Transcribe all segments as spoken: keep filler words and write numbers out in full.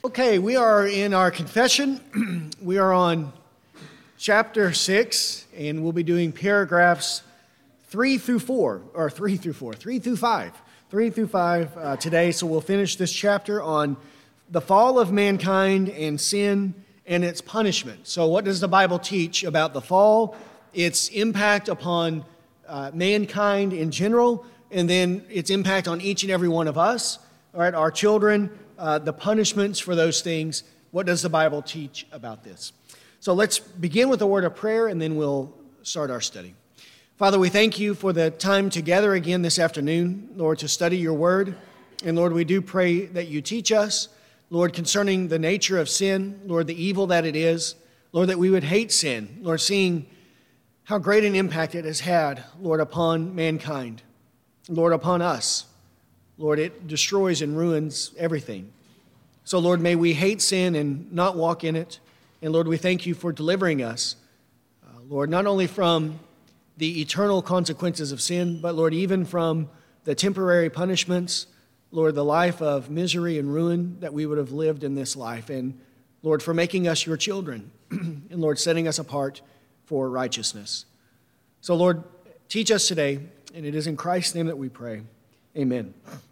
Okay, we are in our confession. We are on chapter six, and we'll be doing paragraphs three through four, or three through four, three through five, three through five uh, today. So we'll finish this chapter on the fall of mankind and sin and its punishment. So what does the Bible teach about the fall, its impact upon uh, mankind in general, and then its impact on each and every one of us, all right, our children, uh, the punishments for those things. What does the Bible teach about this? So let's begin with a word of prayer, and then we'll start our study. Father, we thank you for the time together again this afternoon, Lord, to study your word. And Lord, we do pray that you teach us, Lord, concerning the nature of sin, Lord, the evil that it is, Lord, that we would hate sin, Lord, seeing how great an impact it has had, Lord, upon mankind, Lord, upon us. Lord, it destroys and ruins everything. So, Lord, may we hate sin and not walk in it. And, Lord, we thank you for delivering us, uh, Lord, not only from the eternal consequences of sin, but, Lord, even from the temporary punishments, Lord, the life of misery and ruin that we would have lived in this life. And, Lord, for making us your children and, Lord, setting us apart for righteousness. So, Lord, teach us today, and it is in Christ's name that we pray. Amen.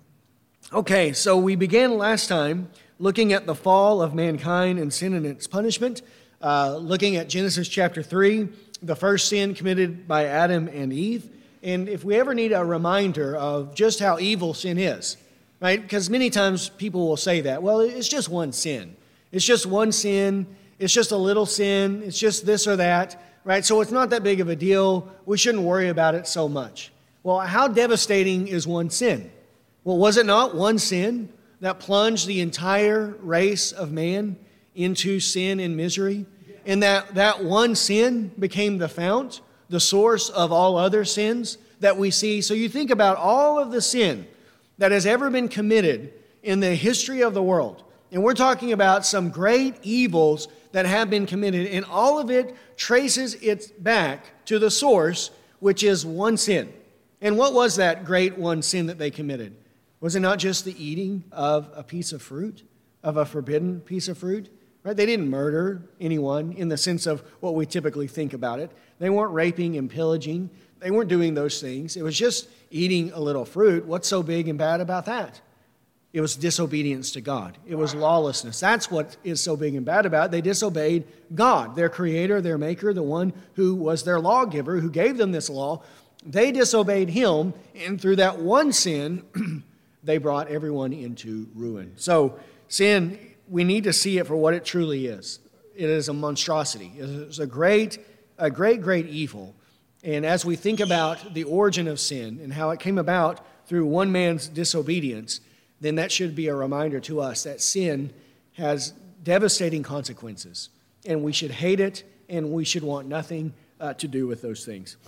Okay, so we began last time looking at the fall of mankind and sin and its punishment, uh, looking at Genesis chapter three, the first sin committed by Adam and Eve. And if we ever need a reminder of just how evil sin is, right? Because many times people will say that, well, it's just one sin. It's just one sin. It's just a little sin. It's just this or that, right? So it's not that big of a deal. We shouldn't worry about it so much. Well, how devastating is one sin? Well, was it not one sin that plunged the entire race of man into sin and misery? And that, that one sin became the fount, the source of all other sins that we see. So you think about all of the sin that has ever been committed in the history of the world. And we're talking about some great evils that have been committed, and all of it traces its back to the source, which is one sin. And what was that great one sin that they committed? Was it not just the eating of a piece of fruit, of a forbidden piece of fruit? Right? They didn't murder anyone in the sense of what we typically think about it. They weren't raping and pillaging. They weren't doing those things. It was just eating a little fruit. What's so big and bad about that? It was disobedience to God. It was lawlessness. That's what is so big and bad about it. They disobeyed God, their creator, their maker, the one who was their lawgiver, who gave them this law. They disobeyed him, and through that one sin, they brought everyone into ruin. So sin, we need to see it for what it truly is. It is a monstrosity. It is a great, a great, great evil. And as we think about the origin of sin and how it came about through one man's disobedience, then that should be a reminder to us that sin has devastating consequences. And we should hate it, and we should want nothing uh, to do with those things.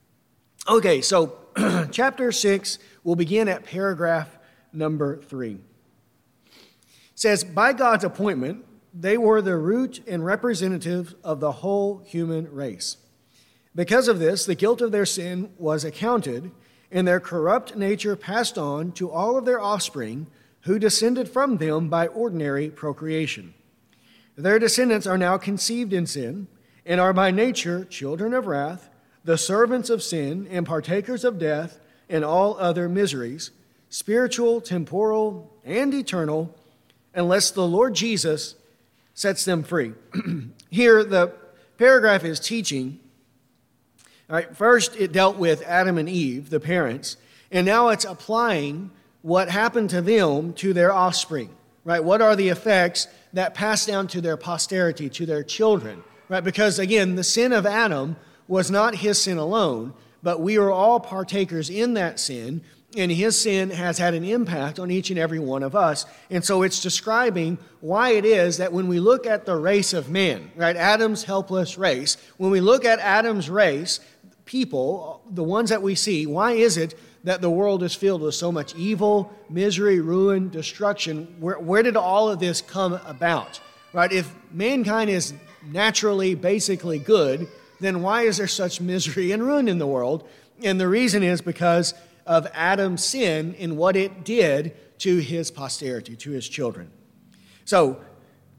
Okay, so chapter six, we'll begin at paragraph number three. It says, by God's appointment, they were the root and representative of the whole human race. Because of this, the guilt of their sin was accounted, and their corrupt nature passed on to all of their offspring, who descended from them by ordinary procreation. Their descendants are now conceived in sin, and are by nature children of wrath, the servants of sin, and partakers of death and all other miseries, spiritual, temporal, and eternal, unless the Lord Jesus sets them free. Here, the paragraph is teaching. All right, first, it dealt with Adam and Eve, the parents, and now it's applying what happened to them to their offspring. Right? What are the effects that pass down to their posterity, to their children? Right? Because, again, the sin of Adam was not his sin alone, but we are all partakers in that sin, and his sin has had an impact on each and every one of us. And so it's describing why it is that when we look at the race of man, right, Adam's helpless race, when we look at Adam's race, people, the ones that we see, why is it that the world is filled with so much evil, misery, ruin, destruction? Where, where did all of this come about? Right? If mankind is naturally, basically good, then why is there such misery and ruin in the world? And the reason is because of Adam's sin and what it did to his posterity, to his children. So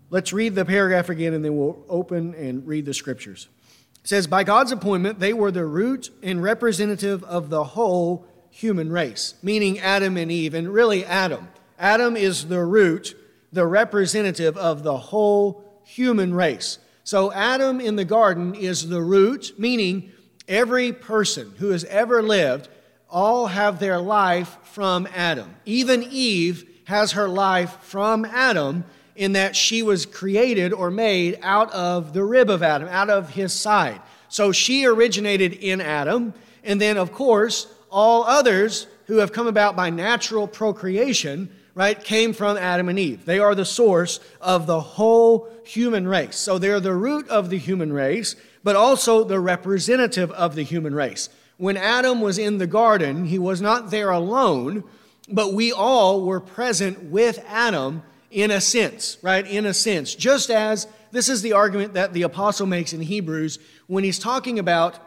Let's read the paragraph again, and then we'll open and read the scriptures. It says, by God's appointment, they were the root and representative of the whole human race, meaning Adam and Eve, and really Adam. Adam is the root, the representative of the whole human race. So Adam in the garden is the root, meaning every person who has ever lived, all have their life from Adam. Even Eve has her life from Adam in that she was created or made out of the rib of Adam, out of his side. So she originated in Adam, and then, of course, all others who have come about by natural procreation, right, came from Adam and Eve. They are the source of the whole human race. So they're the root of the human race, but also the representative of the human race. When Adam was in the garden, he was not there alone, but we all were present with Adam in a sense, right? In a sense. Just as, this is the argument that the apostle makes in Hebrews when he's talking about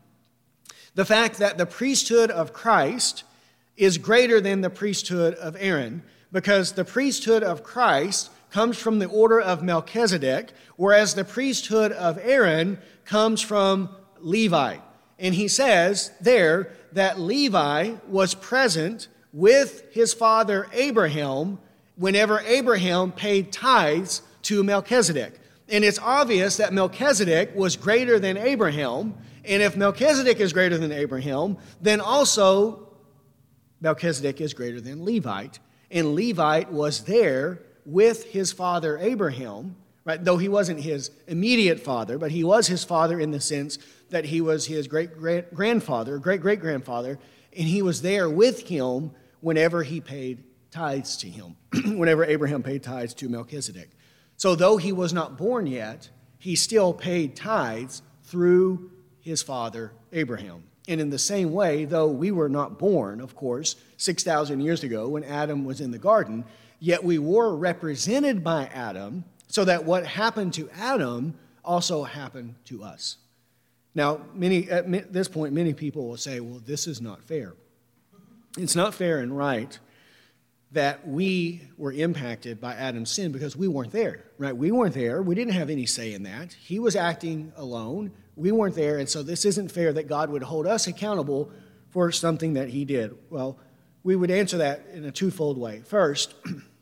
the fact that the priesthood of Christ is greater than the priesthood of Aaron, because the priesthood of Christ comes from the order of Melchizedek, whereas the priesthood of Aaron comes from Levi. And he says there that Levi was present with his father Abraham whenever Abraham paid tithes to Melchizedek. And it's obvious that Melchizedek was greater than Abraham, and if Melchizedek is greater than Abraham, then also Melchizedek is greater than Levite, and Levite was there with his father Abraham, right? Though he wasn't his immediate father, but he was his father in the sense that he was his great-grandfather, great-great-grandfather, and he was there with him whenever he paid tithes to him, whenever Abraham paid tithes to Melchizedek. So though he was not born yet, he still paid tithes through his father Abraham. And in the same way, though we were not born, of course, six thousand years ago when Adam was in the garden, yet we were represented by Adam, so that what happened to Adam also happened to us. Now, many at this point, many people will say, well, this is not fair. It's not fair and right that we were impacted by Adam's sin because we weren't there, right? We weren't there. We didn't have any say in that. He was acting alone. We weren't there, and so this isn't fair that God would hold us accountable for something that he did. Well, we would answer that in a twofold way. First,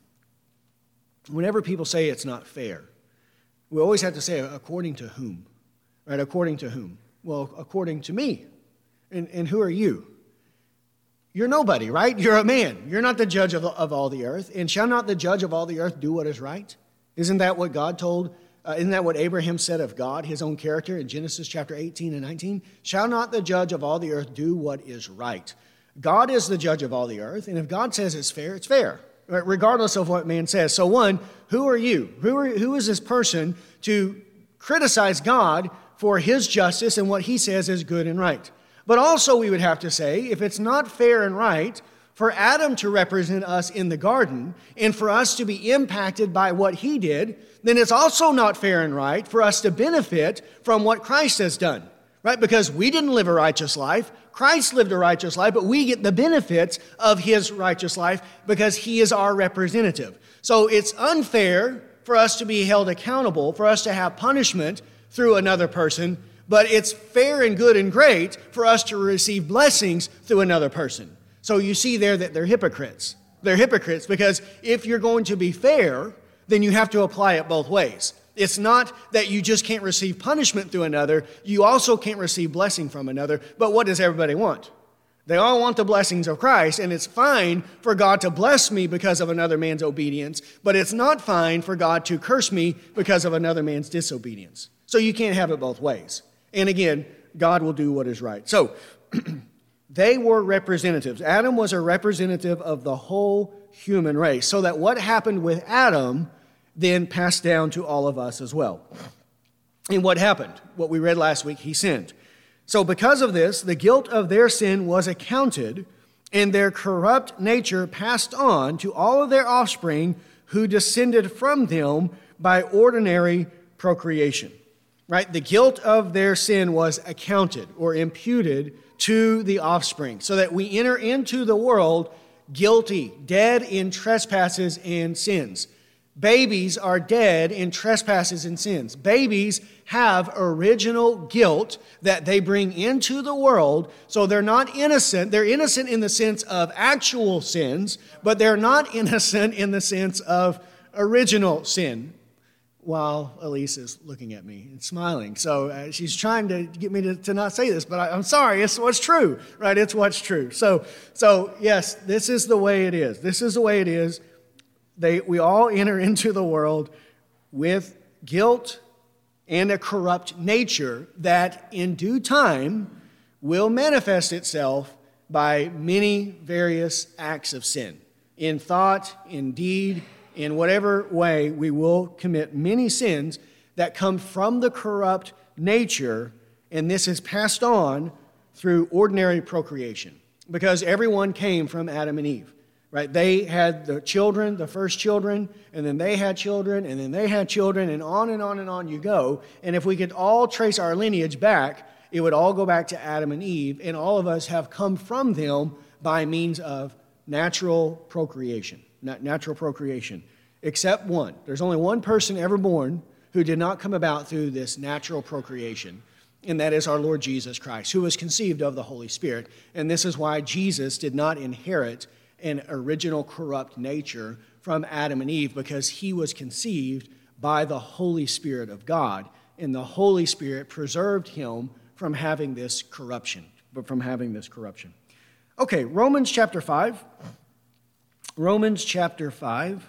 whenever people say it's not fair, we always have to say, according to whom? Right? According to whom? Well, according to me. And, and who are you? You're nobody, right? You're a man. You're not the judge of, of all the earth. And shall not the judge of all the earth do what is right? Isn't that what God told? Uh, isn't that what Abraham said of God, his own character, in Genesis chapter eighteen and nineteen? Shall not the judge of all the earth do what is right? God is the judge of all the earth, and if God says it's fair, it's fair, right? Regardless of what man says. So one, who are you? Who, are, who is this person to criticize God for his justice and what he says is good and right? But also we would have to say, if it's not fair and right for Adam to represent us in the garden and for us to be impacted by what he did, then it's also not fair and right for us to benefit from what Christ has done, right? Because we didn't live a righteous life. Christ lived a righteous life, but we get the benefits of his righteous life because he is our representative. So it's unfair for us to be held accountable, for us to have punishment through another person, but it's fair and good and great for us to receive blessings through another person. So you see there that they're hypocrites. They're hypocrites because if you're going to be fair, then you have to apply it both ways. It's not that you just can't receive punishment through another. You also can't receive blessing from another. But what does everybody want? They all want the blessings of Christ, and it's fine for God to bless me because of another man's obedience, but it's not fine for God to curse me because of another man's disobedience. So you can't have it both ways. And again, God will do what is right. So they were representatives. Adam was a representative of the whole human race, so that what happened with Adam then passed down to all of us as well. And what happened? What we read last week, he sinned. So because of this, the guilt of their sin was accounted, and their corrupt nature passed on to all of their offspring who descended from them by ordinary procreation. Right? The guilt of their sin was accounted or imputed to the offspring, so that we enter into the world guilty, dead in trespasses and sins, Babies are dead in trespasses and sins. Babies have original guilt that they bring into the world, so they're not innocent. They're innocent in the sense of actual sins, but they're not innocent in the sense of original sin. While Elise is looking at me and smiling. So uh, she's trying to get me to, to not say this, but I, I'm sorry, it's what's true, right? It's what's true. So, so yes, this is the way it is. This is the way it is. They, we all enter into the world with guilt and a corrupt nature that in due time will manifest itself by many various acts of sin. In thought, in deed, in whatever way, we will commit many sins that come from the corrupt nature, and this is passed on through ordinary procreation, because everyone came from Adam and Eve, right? They had the children, the first children, and then they had children, and then they had children, and on and on and on you go. And if we could all trace our lineage back, it would all go back to Adam and Eve, and all of us have come from them by means of natural procreation. Natural procreation, except one. There's only one person ever born who did not come about through this natural procreation, and that is our Lord Jesus Christ, who was conceived of the Holy Spirit. And this is why Jesus did not inherit an original corrupt nature from Adam and Eve, because he was conceived by the Holy Spirit of God, and the Holy Spirit preserved him from having this corruption, but from having this corruption. Okay, Romans chapter five. Romans chapter five.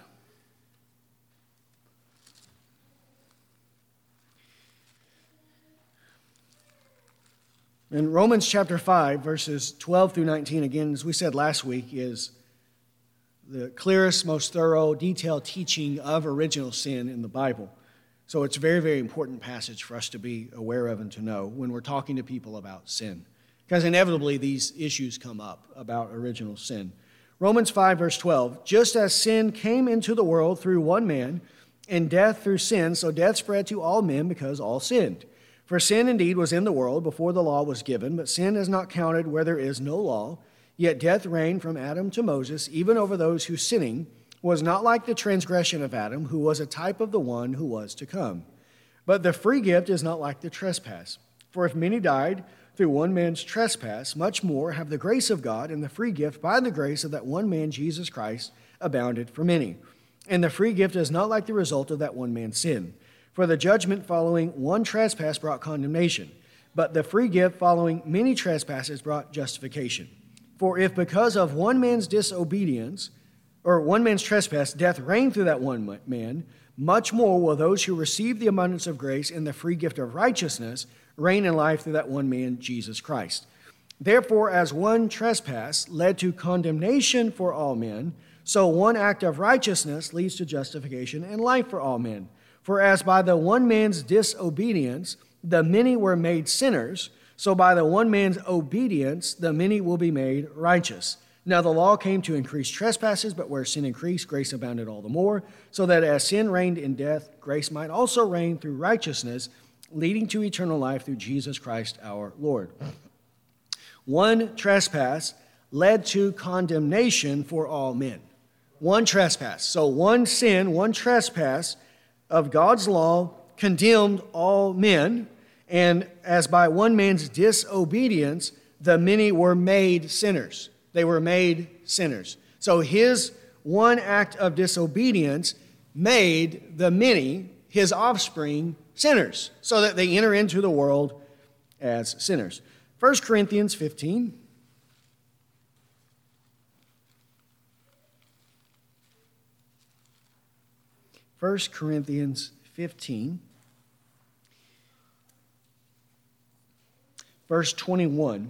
In Romans chapter five, verses twelve through nineteen, again, as we said last week, is the clearest, most thorough, detailed teaching of original sin in the Bible. So it's a very, very important passage for us to be aware of and to know when we're talking to people about sin, because inevitably these issues come up about original sin. Romans five, verse twelve, just as sin came into the world through one man, and death through sin, so death spread to all men because all sinned. For sin indeed was in the world before the law was given, but sin is not counted where there is no law. Yet death reigned from Adam to Moses, even over those whose sinning was not like the transgression of Adam, who was a type of the one who was to come. But the free gift is not like the trespass. For if many died through one man's trespass, much more have the grace of God and the free gift by the grace of that one man, Jesus Christ, abounded for many. And the free gift is not like the result of that one man's sin. For the judgment following one trespass brought condemnation, but the free gift following many trespasses brought justification. For if because of one man's disobedience, or one man's trespass, death reigned through that one man, much more will those who receive the abundance of grace and the free gift of righteousness reign in life through that one man, Jesus Christ. Therefore, as one trespass led to condemnation for all men, so one act of righteousness leads to justification and life for all men. For as by the one man's disobedience the many were made sinners, so by the one man's obedience the many will be made righteous. Now the law came to increase trespasses, but where sin increased, grace abounded all the more, so that as sin reigned in death, grace might also reign through righteousness, leading to eternal life through Jesus Christ our Lord. One trespass led to condemnation for all men. One trespass. So one sin, one trespass of God's law condemned all men, and as by one man's disobedience, the many were made sinners. They were made sinners. So his one act of disobedience made the many, his offspring, sinners, so that they enter into the world as sinners. First Corinthians fifteen. First Corinthians fifteen. Verse twenty-one.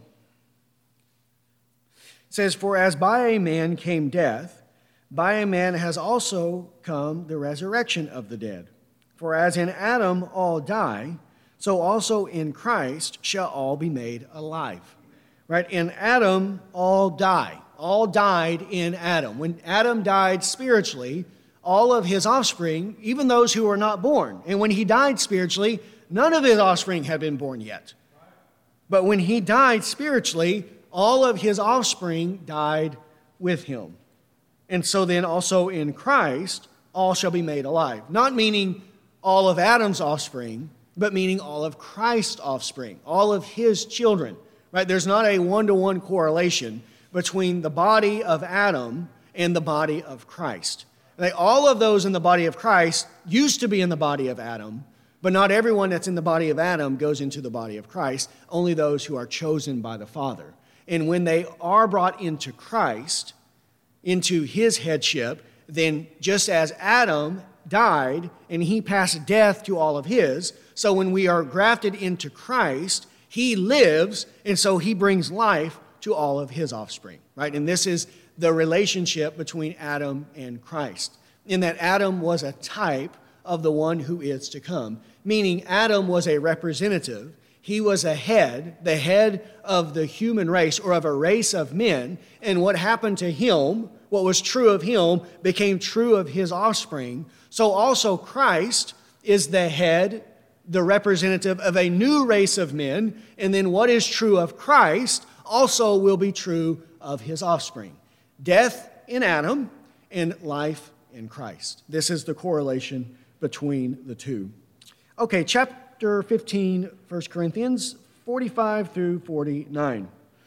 It says, for as by a man came death, by a man has also come the resurrection of the dead. For as in Adam all die, so also in Christ shall all be made alive. Right? In Adam all die. All died in Adam. When Adam died spiritually, all of his offspring, even those who were not born. And when he died spiritually, none of his offspring had been born yet. But when he died spiritually, all of his offspring died with him. And so then also in Christ, all shall be made alive. Not meaning all of Adam's offspring, but meaning all of Christ's offspring, all of his children. Right? There's not a one-to-one correlation between the body of Adam and the body of Christ. Like, all of those in the body of Christ used to be in the body of Adam, but not everyone that's in the body of Adam goes into the body of Christ, only those who are chosen by the Father. And when they are brought into Christ, into his headship, then just as Adam died and he passed death to all of his, so when we are grafted into Christ, he lives, and so he brings life to all of his offspring, right? And this is the relationship between Adam and Christ, in that Adam was a type of the one who is to come, meaning Adam was a representative. He was a head, the head of the human race, or of a race of men, and what happened to him, what was true of him, became true of his offspring. So also Christ is the head, the representative of a new race of men, and then what is true of Christ also will be true of his offspring. Death in Adam and life in Christ. This is the correlation between the two. Okay, chapter fifteen, First Corinthians, forty-five through forty-nine.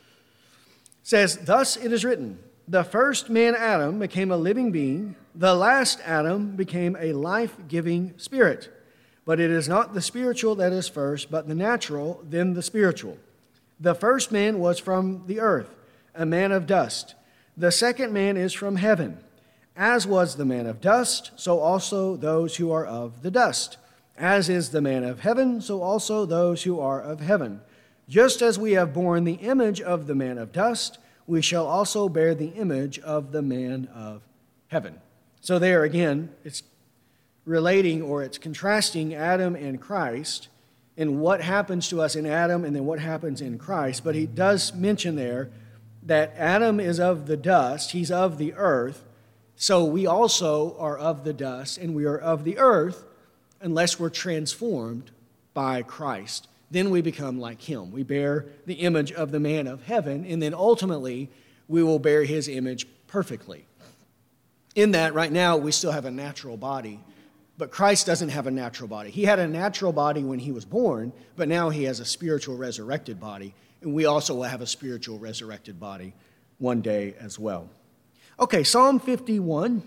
Says, "Thus it is written, the first man Adam became a living being, the last Adam became a life-giving spirit. But it is not the spiritual that is first, but the natural, then the spiritual. The first man was from the earth, a man of dust. The second man is from heaven. As was the man of dust, so also those who are of the dust. As is the man of heaven, so also those who are of heaven. Just as we have borne the image of the man of dust, we shall also bear the image of the man of heaven." So there again, it's relating, or it's contrasting Adam and Christ and what happens to us in Adam and then what happens in Christ. But he does mention there that Adam is of the dust, he's of the earth, so we also are of the dust and we are of the earth unless we're transformed by Christ. Then we become like him. We bear the image of the man of heaven, and then ultimately we will bear his image perfectly. In that, right now, we still have a natural body, but Christ doesn't have a natural body. He had a natural body when he was born, but now he has a spiritual resurrected body, and we also will have a spiritual resurrected body one day as well. Okay, Psalm fifty-one.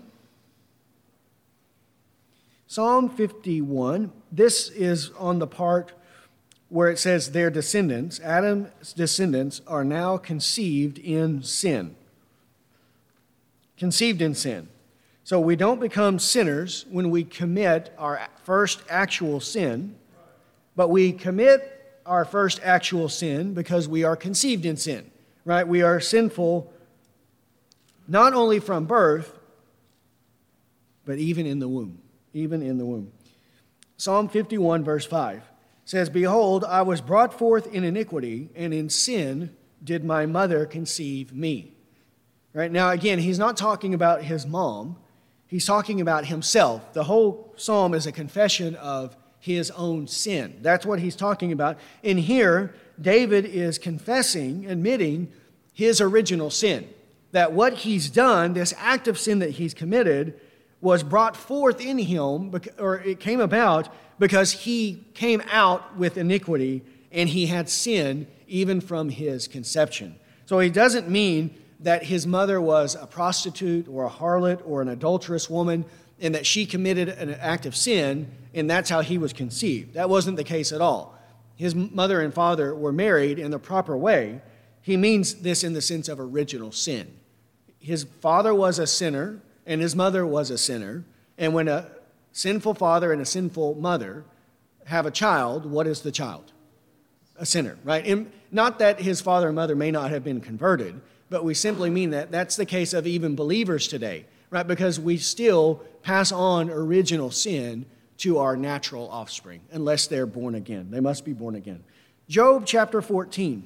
Psalm fifty-one, this is on the part where it says their descendants, Adam's descendants, are now conceived in sin. Conceived in sin. So we don't become sinners when we commit our first actual sin, but we commit our first actual sin because we are conceived in sin, right? We are sinful not only from birth, but even in the womb, even in the womb. Psalm fifty-one, verse five says, "Behold, I was brought forth in iniquity, and in sin did my mother conceive me." Right? Now, again, he's not talking about his mom. He's talking about himself. The whole psalm is a confession of his own sin. That's what he's talking about. And here, David is confessing, admitting his original sin. That what he's done, this act of sin that he's committed, was brought forth in him, or it came about because he came out with iniquity and he had sin even from his conception. So he doesn't mean that his mother was a prostitute or a harlot or an adulterous woman and that she committed an act of sin and that's how he was conceived. That wasn't the case at all. His mother and father were married in the proper way. He means this in the sense of original sin. His father was a sinner and his mother was a sinner. And when a sinful father and a sinful mother have a child, what is the child? A sinner, right? And not that his father and mother may not have been converted, but we simply mean that that's the case of even believers today, right? Because we still pass on original sin to our natural offspring, unless they're born again. They must be born again. Job chapter fourteen.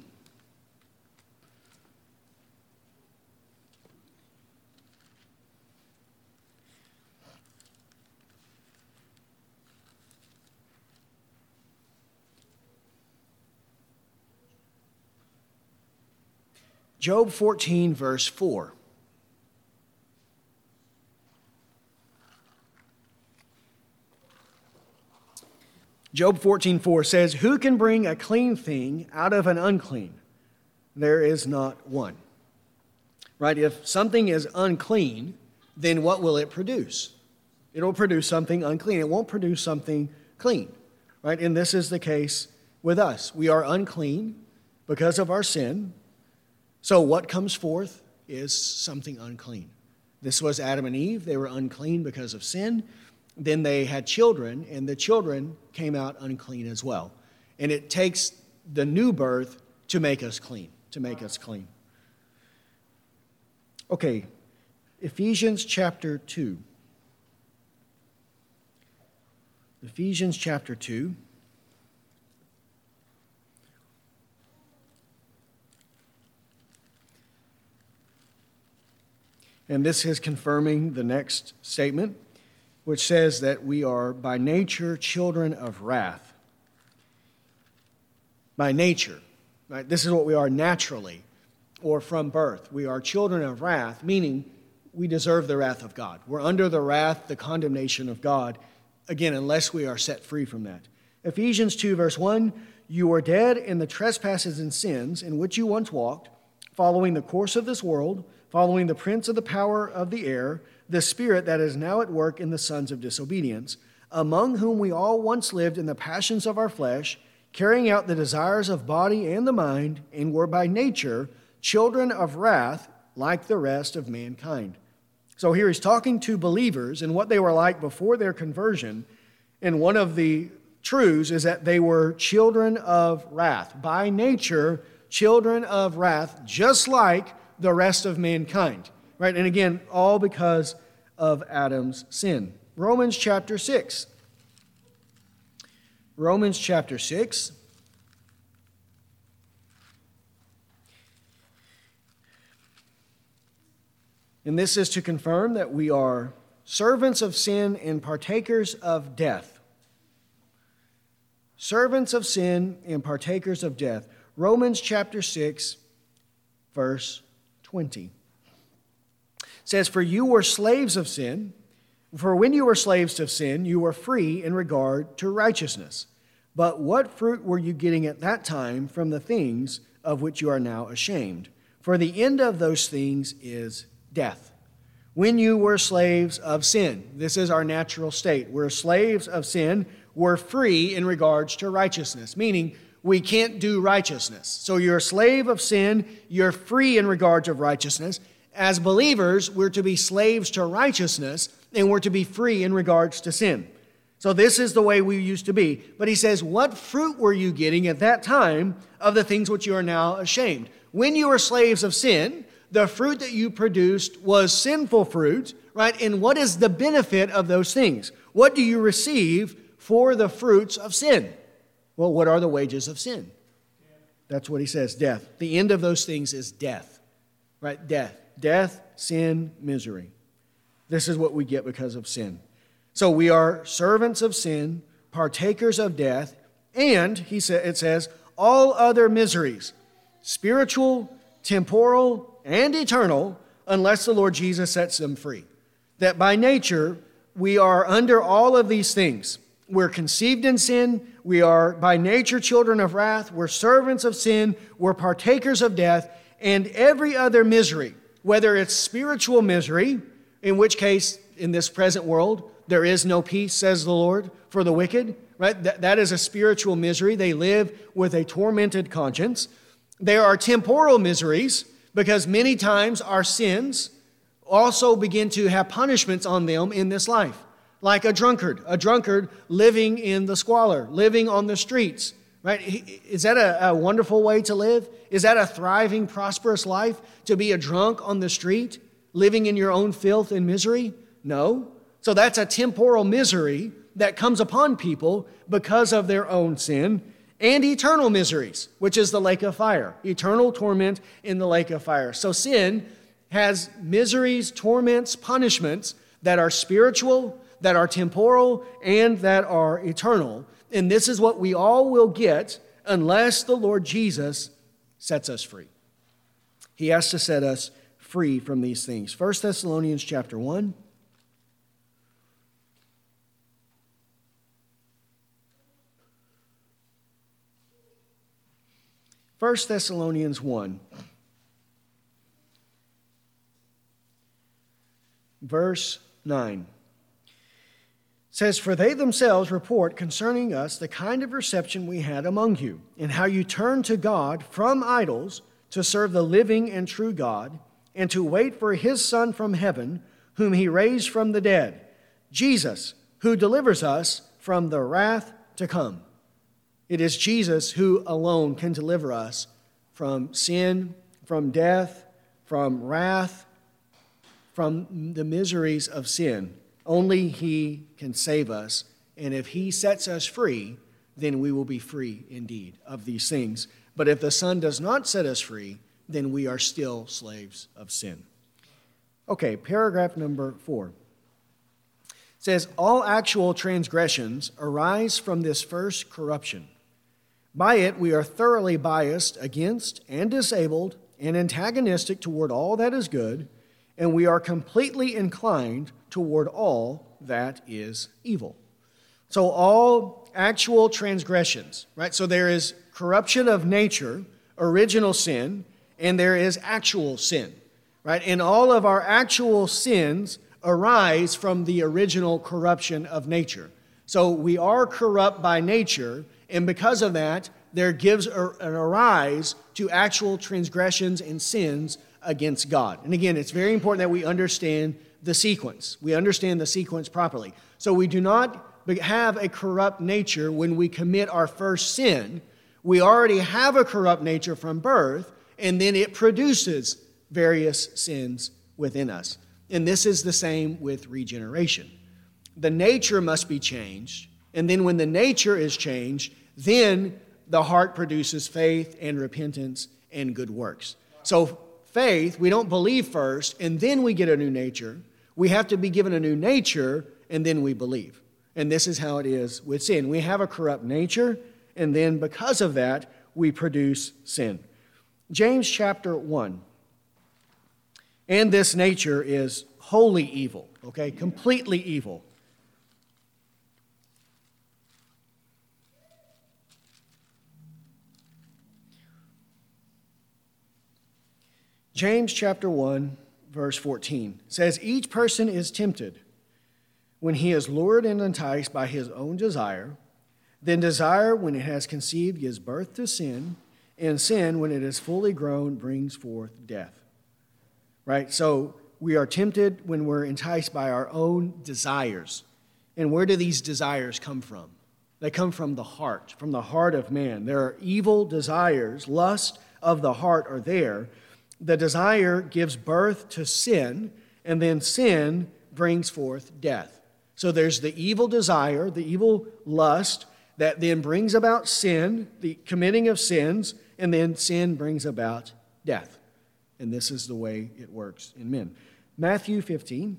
Job fourteen, verse four. Job fourteen four says, "Who can bring a clean thing out of an unclean? There is not one." Right? If something is unclean, then what will it produce? It'll produce something unclean. It won't produce something clean. Right? And this is the case with us. We are unclean because of our sin. So what comes forth is something unclean. This was Adam and Eve. They were unclean because of sin. Then they had children, and the children came out unclean as well. And it takes the new birth to make us clean, to make us clean. Okay, Ephesians chapter two. Ephesians chapter two. And this is confirming the next statement, which says that we are by nature children of wrath. By nature, right? This is what we are naturally or from birth. We are children of wrath, meaning we deserve the wrath of God. We're under the wrath, the condemnation of God, again, unless we are set free from that. Ephesians two, verse one, "You were dead in the trespasses and sins in which you once walked, following the course of this world, following the prince of the power of the air, the spirit that is now at work in the sons of disobedience, among whom we all once lived in the passions of our flesh, carrying out the desires of body and the mind, and were by nature children of wrath like the rest of mankind." So here he's talking to believers and what they were like before their conversion. And one of the truths is that they were children of wrath. By nature, children of wrath, just like the rest of mankind. Right? And again, all because of Adam's sin. Romans chapter six. Romans chapter six. And this is to confirm that we are servants of sin and partakers of death. Servants of sin and partakers of death. Romans chapter six, verse twenty. Says, "For you were slaves of sin, for when you were slaves of sin, you were free in regard to righteousness. But what fruit were you getting at that time from the things of which you are now ashamed? For the end of those things is death." When you were slaves of sin, this is our natural state. We're slaves of sin. We're free in regards to righteousness, meaning we can't do righteousness. So you're a slave of sin. You're free in regards of righteousness. As believers, we're to be slaves to righteousness, and we're to be free in regards to sin. So this is the way we used to be. But he says, what fruit were you getting at that time of the things which you are now ashamed? When you were slaves of sin, the fruit that you produced was sinful fruit, right? And what is the benefit of those things? What do you receive for the fruits of sin? Well, what are the wages of sin? That's what he says, death. The end of those things is death, right? Death. Death, sin, misery. This is what we get because of sin. So we are servants of sin, partakers of death, and he sa- it says, all other miseries, spiritual, temporal, and eternal, unless the Lord Jesus sets them free. That by nature, we are under all of these things. We're conceived in sin. We are by nature children of wrath. We're servants of sin. We're partakers of death, and every other misery, whether it's spiritual misery, in which case, in this present world, there is no peace, says the Lord, for the wicked, right? That, that is a spiritual misery. They live with a tormented conscience. There are temporal miseries, because many times our sins also begin to have punishments on them in this life. Like a drunkard, a drunkard living in the squalor, living on the streets, right? Is that a, a wonderful way to live? Is that a thriving, prosperous life, to be a drunk on the street, living in your own filth and misery? No. So that's a temporal misery that comes upon people because of their own sin, and eternal miseries, which is the lake of fire, eternal torment in the lake of fire. So sin has miseries, torments, punishments that are spiritual, that are temporal, and that are eternal. And this is what we all will get unless the Lord Jesus sets us free. He has to set us free from these things. First Thessalonians chapter one. First Thessalonians one, verse nine. Says, "For they themselves report concerning us the kind of reception we had among you, and how you turned to God from idols to serve the living and true God, and to wait for his Son from heaven, whom he raised from the dead, Jesus, who delivers us from the wrath to come." It is Jesus who alone can deliver us from sin, from death, from wrath, from the miseries of sin. Only he can save us, and if he sets us free, then we will be free indeed of these things. But if the Son does not set us free, then we are still slaves of sin. Okay, paragraph number four. It says, "All actual transgressions arise from this first corruption. By it we are thoroughly biased against and disabled and antagonistic toward all that is good, and we are completely inclined toward all that is evil." So all actual transgressions, right? So there is corruption of nature, original sin, and there is actual sin, right? And all of our actual sins arise from the original corruption of nature. So we are corrupt by nature, and because of that, there gives a, an arise to actual transgressions and sins against God. And again, it's very important that we understand the sequence. We understand the sequence properly. So we do not have a corrupt nature when we commit our first sin. We already have a corrupt nature from birth, and then it produces various sins within us. And this is the same with regeneration. The nature must be changed, and then when the nature is changed, then the heart produces faith and repentance and good works. So faith, we don't believe first, and then we get a new nature. We have to be given a new nature, and then we believe. And this is how it is with sin. We have a corrupt nature, and then because of that, we produce sin. James chapter one. "And this nature is wholly evil," okay, completely evil. James chapter one, verse fourteen says, "Each person is tempted when he is lured and enticed by his own desire. Then desire, when it has conceived, gives birth to sin, and sin, when it is fully grown, brings forth death." Right? So we are tempted when we're enticed by our own desires. And where do these desires come from? They come from the heart, from the heart of man. There are evil desires, lust of the heart are there. The desire gives birth to sin, and then sin brings forth death. So there's the evil desire, the evil lust, that then brings about sin, the committing of sins, and then sin brings about death. And this is the way it works in men. Matthew fifteen.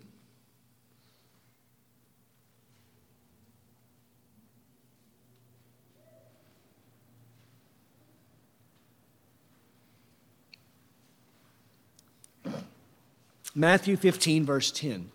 Matthew fifteen, verse ten.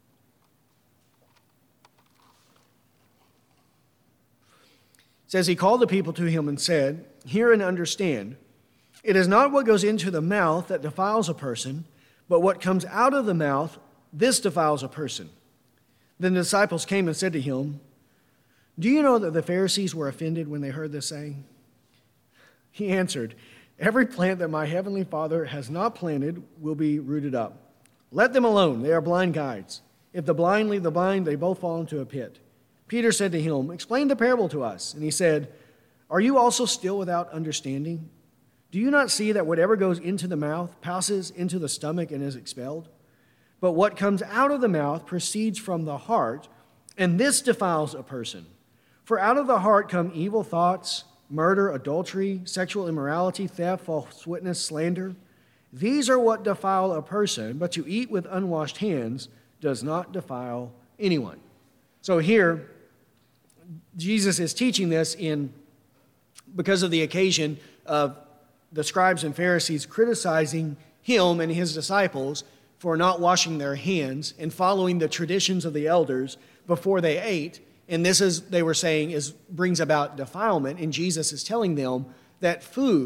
It says, "He called the people to him and said, 'Hear and understand. It is not what goes into the mouth that defiles a person, but what comes out of the mouth, this defiles a person.' Then the disciples came and said to him, 'Do you know that the Pharisees were offended when they heard this saying?' He answered, 'Every plant that my heavenly Father has not planted will be rooted up. Let them alone, they are blind guides. If the blind lead the blind, they both fall into a pit.' Peter said to him, 'Explain the parable to us.' And he said, 'Are you also still without understanding? Do you not see that whatever goes into the mouth passes into the stomach and is expelled? But what comes out of the mouth proceeds from the heart, and this defiles a person. For out of the heart come evil thoughts, murder, adultery, sexual immorality, theft, false witness, slander. These are what defile a person, but to eat with unwashed hands does not defile anyone." So here, Jesus is teaching this in because of the occasion of the scribes and Pharisees criticizing him and his disciples for not washing their hands and following the traditions of the elders before they ate. And this is, they were saying, is brings about defilement. And Jesus is telling them that food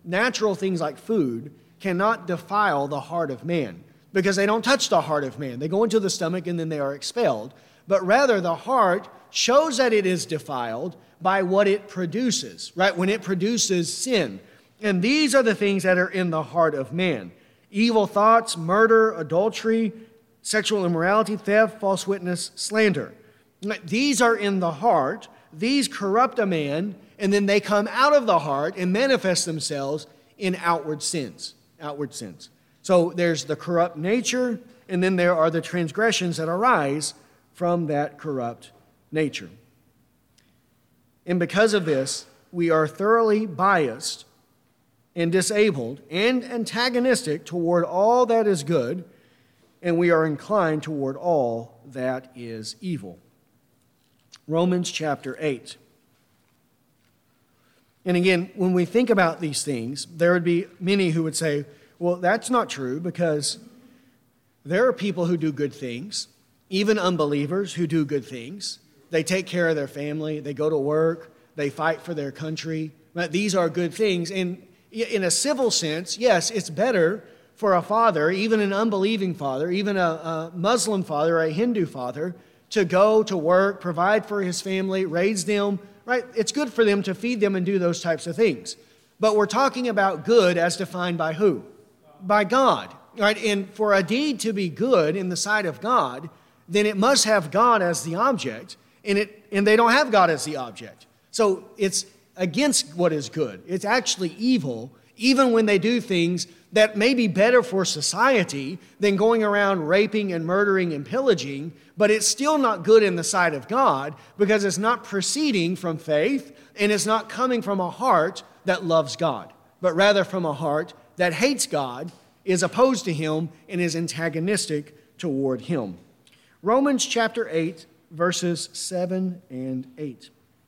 natural things like food cannot defile the heart of man because they don't touch the heart of man. They go into the stomach and then they are expelled. But rather, the heart shows that it is defiled by what it produces, right? When it produces sin. And these are the things that are in the heart of man. Evil thoughts, murder, adultery, sexual immorality, theft, false witness, slander. These are in the heart. These corrupt a man, and then they come out of the heart and manifest themselves in outward sins. Outward sins. So there's the corrupt nature, and then there are the transgressions that arise from that corrupt nature. And because of this, we are thoroughly biased and disabled and antagonistic toward all that is good, and we are inclined toward all that is evil. Romans chapter eight. And again, when we think about these things, there would be many who would say, well, that's not true because there are people who do good things, even unbelievers who do good things. They take care of their family, they go to work, they fight for their country. These are good things. And in a civil sense, yes, it's better for a father, even an unbelieving father, even a, a Muslim father, a Hindu father, to go to work, provide for his family, raise them, right? It's good for them to feed them and do those types of things. But we're talking about good as defined by who? By God, right? And for a deed to be good in the sight of God, then it must have God as the object, and it and they don't have God as the object. So it's against what is good. It's actually evil, even when they do things that may be better for society than going around raping and murdering and pillaging, but it's still not good in the sight of God because it's not proceeding from faith and it's not coming from a heart that loves God, but rather from a heart that hates God, is opposed to Him, and is antagonistic toward Him. Romans chapter eight, verses seven and eight.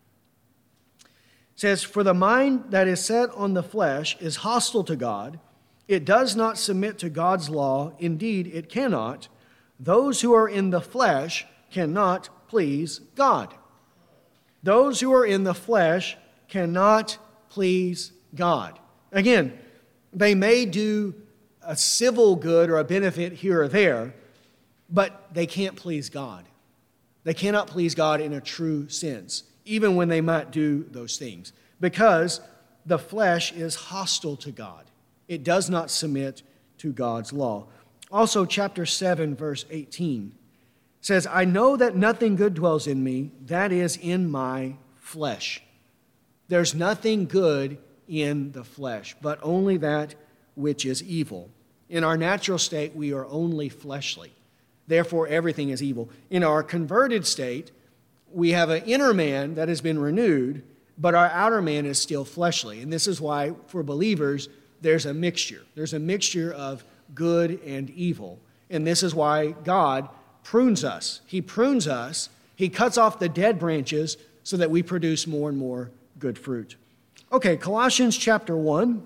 Says, "For the mind that is set on the flesh is hostile to God. It does not submit to God's law. Indeed, it cannot. Those who are in the flesh cannot please God." Those who are in the flesh cannot please God. Again, they may do a civil good or a benefit here or there, but they can't please God. They cannot please God in a true sense, even when they might do those things, because the flesh is hostile to God. It does not submit to God's law. Also, chapter seven, verse eighteen says, "I know that nothing good dwells in me, that is, in my flesh." There's nothing good in the flesh, but only that which is evil. In our natural state, we are only fleshly. Therefore, everything is evil. In our converted state, we have an inner man that has been renewed, but our outer man is still fleshly. And this is why, for believers, there's a mixture. There's a mixture of good and evil. And this is why God prunes us. He prunes us. He cuts off the dead branches so that we produce more and more good fruit. Okay, Colossians chapter one.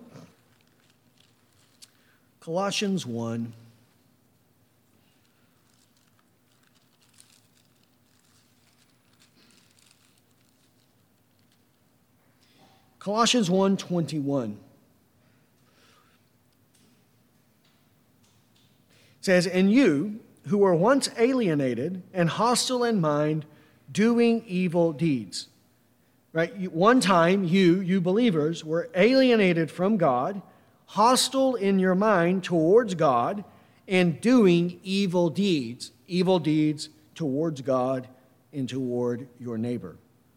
Colossians one. Colossians one twenty-one says, "And you, who were once alienated and hostile in mind, doing evil deeds." Right? One time, you, you believers, were alienated from God, hostile in your mind towards God, and doing evil deeds, evil deeds towards God and toward your neighbor.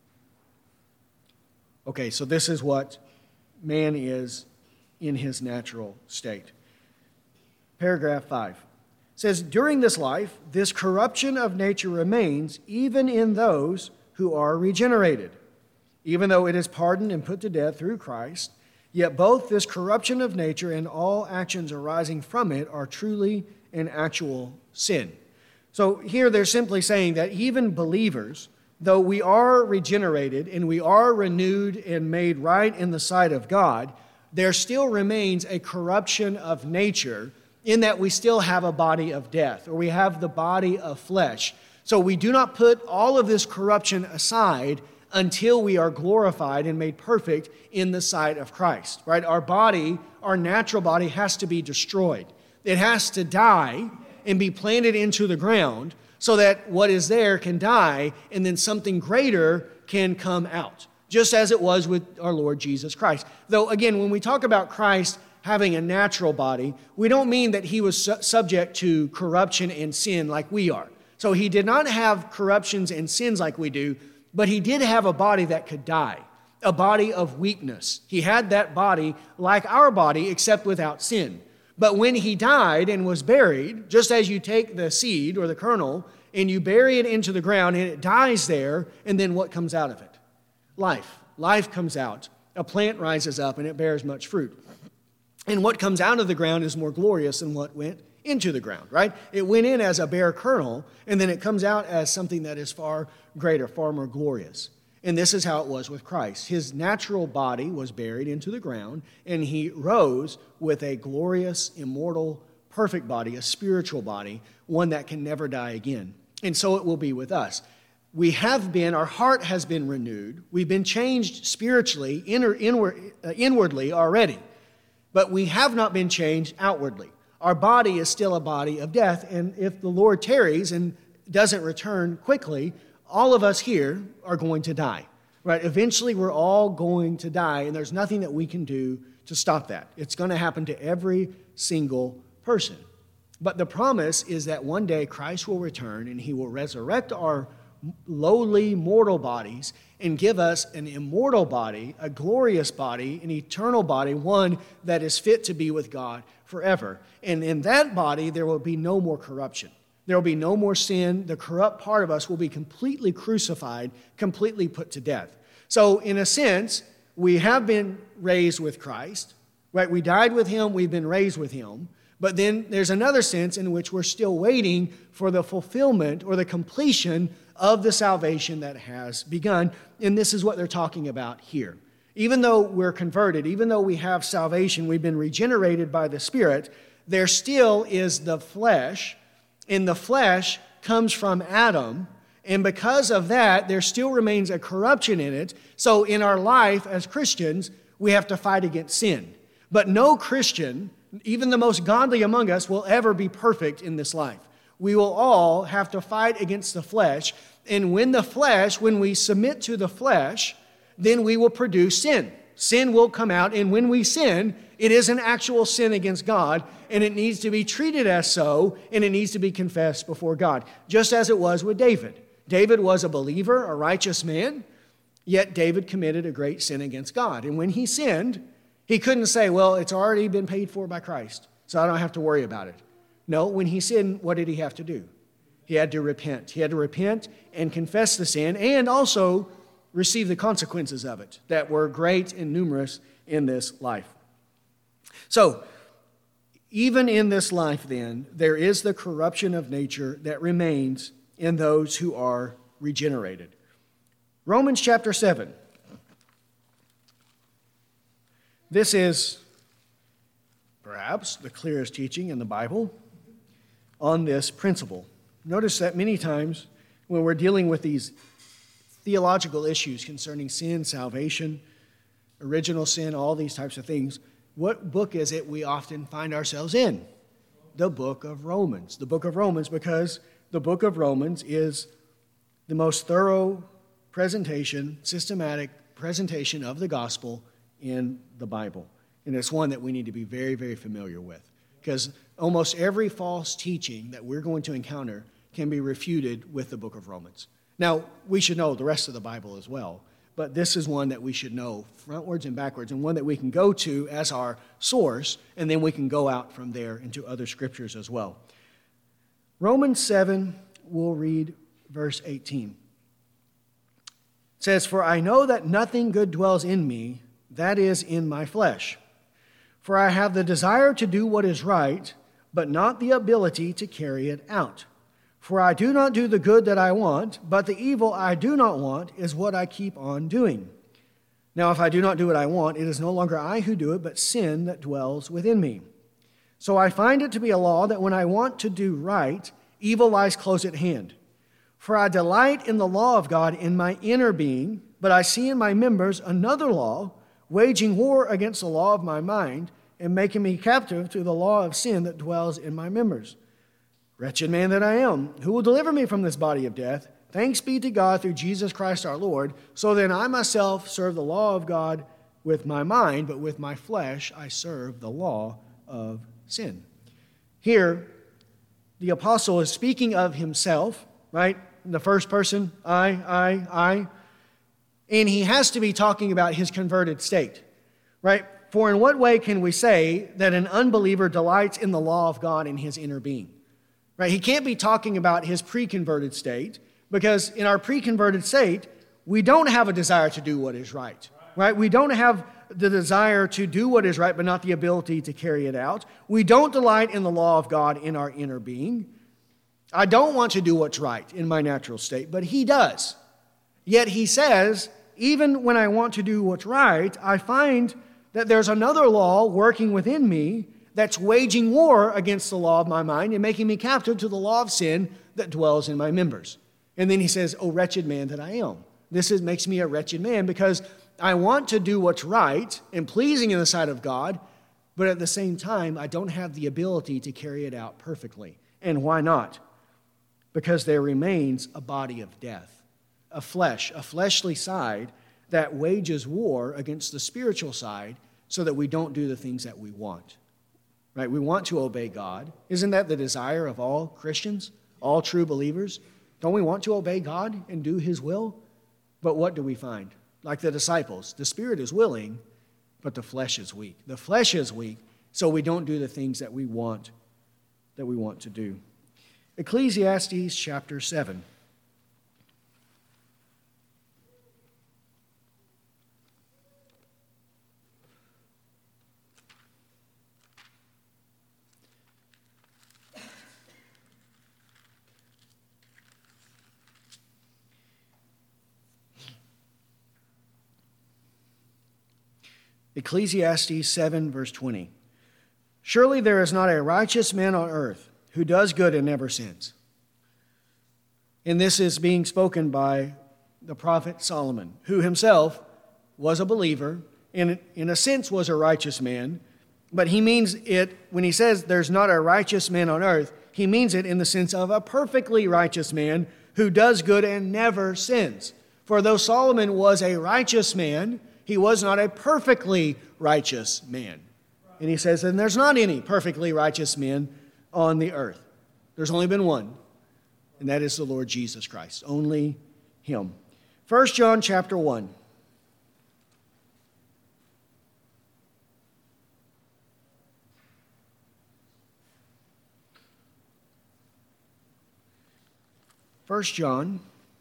Okay, so this is what man is in his natural state. Paragraph five says, "During this life, this corruption of nature remains even in those who are regenerated. Even though it is pardoned and put to death through Christ, yet both this corruption of nature and all actions arising from it are truly an actual sin." So here they're simply saying that even believers, though we are regenerated and we are renewed and made right in the sight of God, there still remains a corruption of nature in that we still have a body of death, or we have the body of flesh. So we do not put all of this corruption aside until we are glorified and made perfect in the sight of Christ, right? Our body, our natural body has to be destroyed. It has to die and be planted into the ground so that what is there can die and then something greater can come out, just as it was with our Lord Jesus Christ. Though, again, when we talk about Christ having a natural body, we don't mean that he was su- subject to corruption and sin like we are. So he did not have corruptions and sins like we do, but he did have a body that could die, a body of weakness. He had that body like our body, except without sin. But when he died and was buried, just as you take the seed or the kernel and you bury it into the ground and it dies there, and then what comes out of it? Life. Life comes out. A plant rises up and it bears much fruit. And what comes out of the ground is more glorious than what went into the ground, right? It went in as a bare kernel, and then it comes out as something that is far greater, far more glorious. And this is how it was with Christ. His natural body was buried into the ground, and he rose with a glorious, immortal, perfect body, a spiritual body, one that can never die again. And so it will be with us. We have been, our heart has been renewed. We've been changed spiritually, inner, inward, uh, inwardly already. But we have not been changed outwardly. Our body is still a body of death, and if the Lord tarries and doesn't return quickly, all of us here are going to die, right? Eventually, we're all going to die, and there's nothing that we can do to stop that. It's going to happen to every single person. But the promise is that one day Christ will return, and he will resurrect our lowly mortal bodies and give us an immortal body, a glorious body, an eternal body, one that is fit to be with God forever. And in that body, there will be no more corruption. There will be no more sin. The corrupt part of us will be completely crucified, completely put to death. So in a sense, we have been raised with Christ, right? We died with him, we've been raised with him. But then there's another sense in which we're still waiting for the fulfillment or the completion of the salvation that has begun. And this is what they're talking about here. Even though we're converted, even though we have salvation, we've been regenerated by the Spirit, there still is the flesh, and the flesh comes from Adam. And because of that, there still remains a corruption in it. So in our life as Christians, we have to fight against sin. But no Christian, even the most godly among us, will ever be perfect in this life. We will all have to fight against the flesh. And when the flesh, when we submit to the flesh, then we will produce sin. Sin will come out, and when we sin, it is an actual sin against God, and it needs to be treated as so, and it needs to be confessed before God, just as it was with David. David was a believer, a righteous man, yet David committed a great sin against God. And when he sinned, he couldn't say, well, it's already been paid for by Christ, so I don't have to worry about it. No, when he sinned, what did he have to do? He had to repent. He had to repent and confess the sin, and also receive the consequences of it that were great and numerous in this life. So, even in this life then, there is the corruption of nature that remains in those who are regenerated. Romans chapter seven. This is perhaps the clearest teaching in the Bible on this principle. Notice that many times when we're dealing with these theological issues concerning sin, salvation, original sin, all these types of things, what book is it we often find ourselves in? The book of Romans. The book of Romans, because the book of Romans is the most thorough presentation, systematic presentation of the gospel in the Bible. And it's one that we need to be very, very familiar with, because almost every false teaching that we're going to encounter can be refuted with the book of Romans. Now, we should know the rest of the Bible as well, but this is one that we should know frontwards and backwards, and one that we can go to as our source, and then we can go out from there into other scriptures as well. Romans seven, we'll read verse eighteen. It says, "For I know that nothing good dwells in me, that is, in my flesh. For I have the desire to do what is right, but not the ability to carry it out. For I do not do the good that I want, but the evil I do not want is what I keep on doing. Now if I do not do what I want, it is no longer I who do it, but sin that dwells within me. So I find it to be a law that when I want to do right, evil lies close at hand. For I delight in the law of God in my inner being, But I see in my members another law, waging war against the law of my mind, and making me captive to the law of sin that dwells in my members. Wretched man that I am, who will deliver me from this body of death? Thanks be to God through Jesus Christ our Lord. So then I myself serve the law of God with my mind, but with my flesh I serve the law of sin. Here, the apostle is speaking of himself, right? In the first person, I, I, I. And he has to be talking about his converted state, right? For in what way can we say that an unbeliever delights in the law of God in his inner being? Right? He can't be talking about his pre-converted state, because in our pre-converted state, we don't have a desire to do what is right, right? We don't have the desire to do what is right, but not the ability to carry it out. We don't delight in the law of God in our inner being. I don't want to do what's right in my natural state, but he does. Yet he says, even when I want to do what's right, I find that there's another law working within me that's waging war against the law of my mind and making me captive to the law of sin that dwells in my members. And then he says, "O wretched man that I am." This is, makes me a wretched man because I want to do what's right and pleasing in the sight of God, but at the same time, I don't have the ability to carry it out perfectly. And why not? Because there remains a body of death, a flesh, a fleshly side that wages war against the spiritual side so that we don't do the things that we want. Right? We want to obey God. Isn't that the desire of all Christians, all true believers? Don't we want to obey God and do his will? But what do we find? Like the disciples, the spirit is willing, but the flesh is weak. The flesh is weak, so we don't do the things that we want, that we want to do. Ecclesiastes chapter seven. Ecclesiastes seven, verse twenty. Surely there is not a righteous man on earth who does good and never sins. And this is being spoken by the prophet Solomon, who himself was a believer, and in a sense was a righteous man. But he means it, when he says there's not a righteous man on earth, he means it in the sense of a perfectly righteous man who does good and never sins. For though Solomon was a righteous man, he was not a perfectly righteous man. And he says, and there's not any perfectly righteous men on the earth. There's only been one, and that is the Lord Jesus Christ. Only him. First John chapter one. First John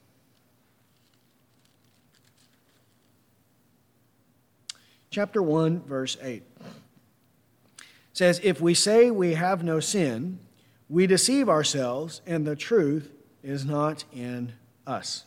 chapter one, verse eight. It says, if we say we have no sin, we deceive ourselves, and the truth is not in us.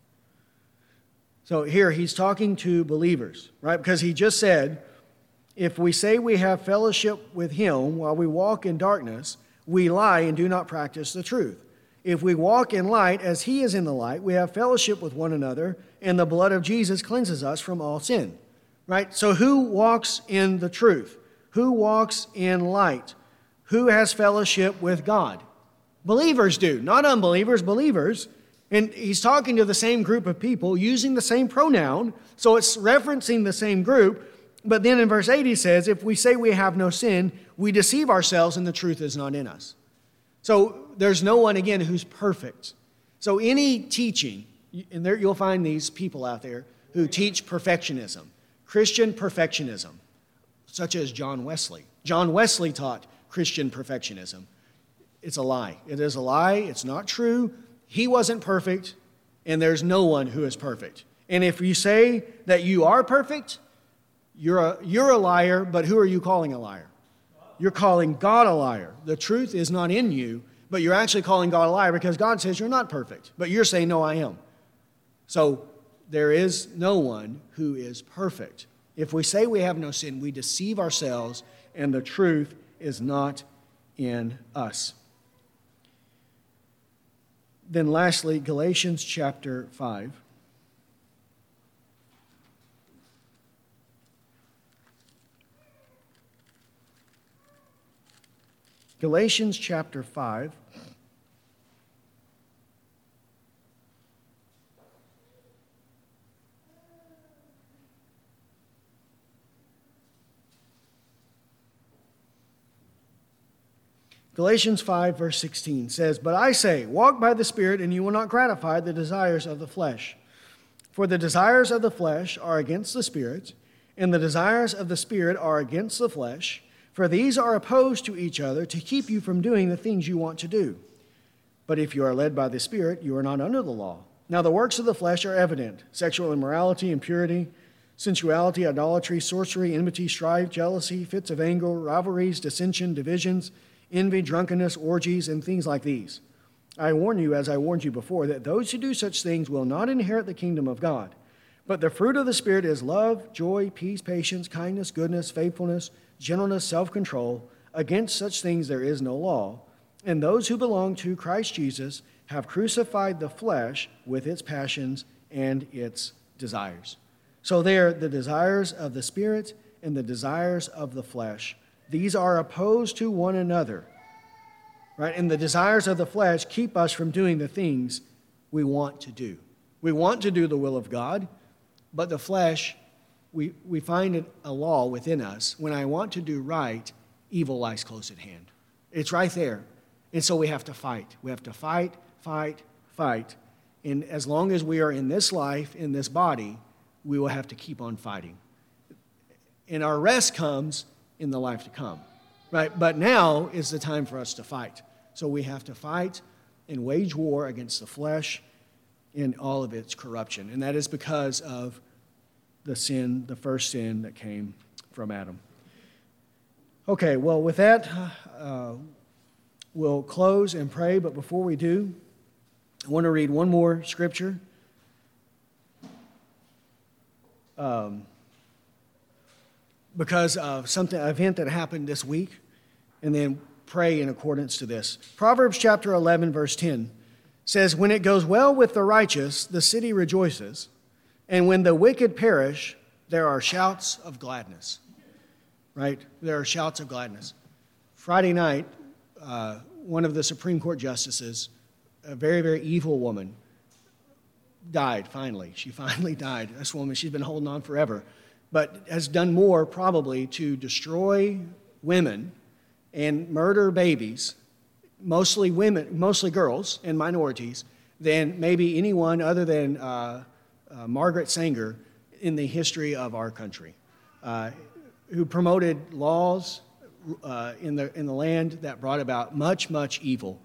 So here he's talking to believers, right? Because he just said, if we say we have fellowship with him while we walk in darkness, we lie and do not practice the truth. If we walk in light as he is in the light, we have fellowship with one another, and the blood of Jesus cleanses us from all sin. Right? So who walks in the truth? Who walks in light? Who has fellowship with God? Believers do, not unbelievers, believers. And he's talking to the same group of people using the same pronoun, so it's referencing the same group. But then in verse eight he says, if we say we have no sin, we deceive ourselves and the truth is not in us. So there's no one, again, who's perfect. So any teaching, and there you'll find these people out there who teach perfectionism. Christian perfectionism, such as John Wesley. John Wesley taught Christian perfectionism. It's a lie. It is a lie. It's not true. He wasn't perfect, and there's no one who is perfect. And if you say that you are perfect, you're a, you're a liar, but who are you calling a liar? You're calling God a liar. The truth is not in you, but you're actually calling God a liar because God says you're not perfect, but you're saying, no, I am. So there is no one who is perfect. If we say we have no sin, we deceive ourselves, and the truth is not in us. Then lastly, Galatians chapter five. Galatians chapter five. Galatians five, verse sixteen says, "But I say, walk by the Spirit, and you will not gratify the desires of the flesh. For the desires of the flesh are against the Spirit, and the desires of the Spirit are against the flesh. For these are opposed to each other to keep you from doing the things you want to do. But if you are led by the Spirit, you are not under the law. Now the works of the flesh are evident: sexual immorality, impurity, sensuality, idolatry, sorcery, enmity, strife, jealousy, fits of anger, rivalries, dissension, divisions, envy, drunkenness, orgies, and things like these. I warn you, as I warned you before, that those who do such things will not inherit the kingdom of God. But the fruit of the Spirit is love, joy, peace, patience, kindness, goodness, faithfulness, gentleness, self-control. Against such things there is no law. And those who belong to Christ Jesus have crucified the flesh with its passions and its desires." So there, the desires of the Spirit and the desires of the flesh, these are opposed to one another, right? And the desires of the flesh keep us from doing the things we want to do. We want to do the will of God, but the flesh, we, we find a law within us. When I want to do right, evil lies close at hand. It's right there. And so we have to fight. We have to fight, fight, fight. And as long as we are in this life, in this body, we will have to keep on fighting. And our rest comes in the life to come, right? But now is the time for us to fight. So we have to fight and wage war against the flesh and all of its corruption. And that is because of the sin, the first sin that came from Adam. Okay, well, with that, uh, we'll close and pray. But before we do, I want to read one more scripture. Um, because of something, an event that happened this week, and then pray in accordance to this. Proverbs chapter eleven, verse ten says, "When it goes well with the righteous, the city rejoices, and when the wicked perish, there are shouts of gladness." Right? There are shouts of gladness. Friday night, uh, one of the Supreme Court justices, a very, very evil woman, died finally. She finally died. This woman, she's been holding on forever, but has done more probably to destroy women and murder babies, mostly women, mostly girls and minorities, than maybe anyone other than uh, uh, Margaret Sanger in the history of our country, uh, who promoted laws uh, in the in the land that brought about much, much evil.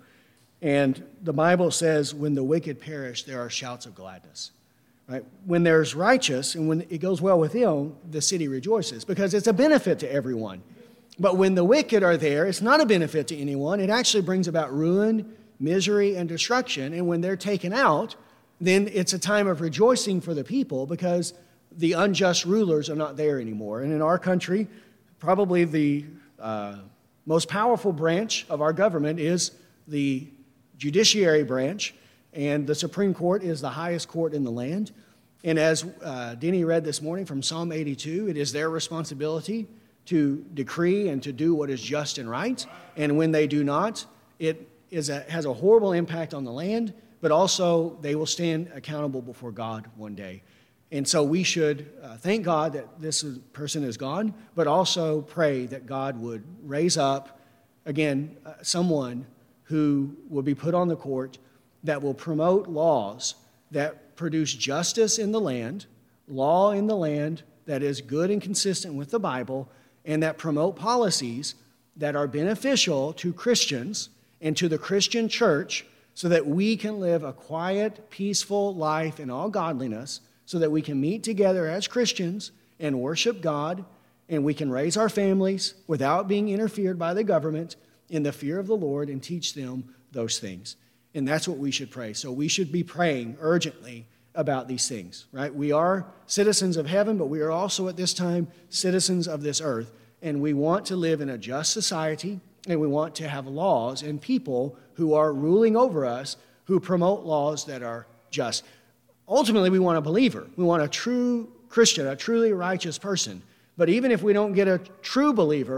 And the Bible says, when the wicked perish, there are shouts of gladness. Right? When there's righteous and when it goes well with them, the city rejoices because it's a benefit to everyone. But when the wicked are there, it's not a benefit to anyone. It actually brings about ruin, misery, and destruction. And when they're taken out, then it's a time of rejoicing for the people because the unjust rulers are not there anymore. And in our country, probably the uh, most powerful branch of our government is the judiciary branch, and the Supreme Court is the highest court in the land. And as uh, Denny read this morning from Psalm eighty-two, it is their responsibility to decree and to do what is just and right. And when they do not, it is a, has a horrible impact on the land, but also they will stand accountable before God one day. And so we should uh, thank God that this person is gone, but also pray that God would raise up, again, uh, someone who will be put on the court that will promote laws that produce justice in the land, law in the land that is good and consistent with the Bible, and that promote policies that are beneficial to Christians and to the Christian church so that we can live a quiet, peaceful life in all godliness, so that we can meet together as Christians and worship God, and we can raise our families without being interfered by the government in the fear of the Lord and teach them those things. And that's what we should pray. So we should be praying urgently about these things, right? We are citizens of heaven, but we are also at this time citizens of this earth. And we want to live in a just society, and we want to have laws and people who are ruling over us who promote laws that are just. Ultimately, we want a believer. We want a true Christian, a truly righteous person. But even if we don't get a true believer,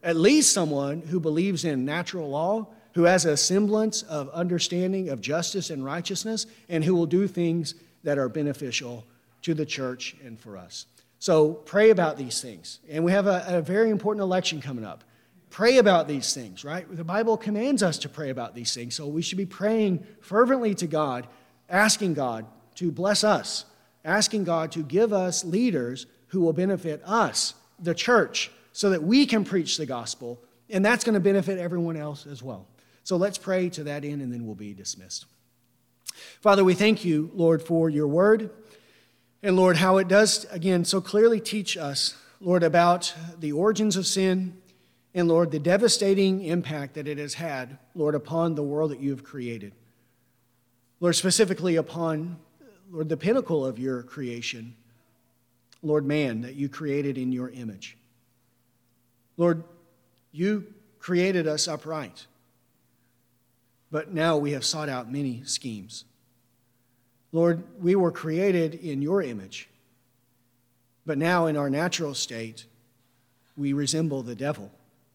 at least someone who believes in natural law, who has a semblance of understanding of justice and righteousness, and who will do things that are beneficial to the church and for us. So pray about these things. And we have a, a very important election coming up. Pray about these things, right? The Bible commands us to pray about these things. So we should be praying fervently to God, asking God to bless us, asking God to give us leaders who will benefit us, the church, so that we can preach the gospel, and that's going to benefit everyone else as well. So let's pray to that end, and then we'll be dismissed. Father, we thank you, Lord, for your word, and Lord, how it does, again, so clearly teach us, Lord, about the origins of sin, and Lord, the devastating impact that it has had, Lord, upon the world that you have created. Lord, specifically upon, Lord, the pinnacle of your creation, Lord, man, that you created in your image. Lord, you created us upright, but now we have sought out many schemes. Lord, we were created in your image, but now in our natural state, we resemble the devil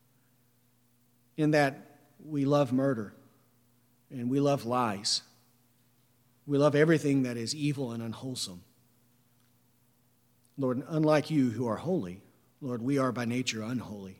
in that we love murder and we love lies. We love everything that is evil and unwholesome. Lord, unlike you who are holy, Lord, we are by nature unholy.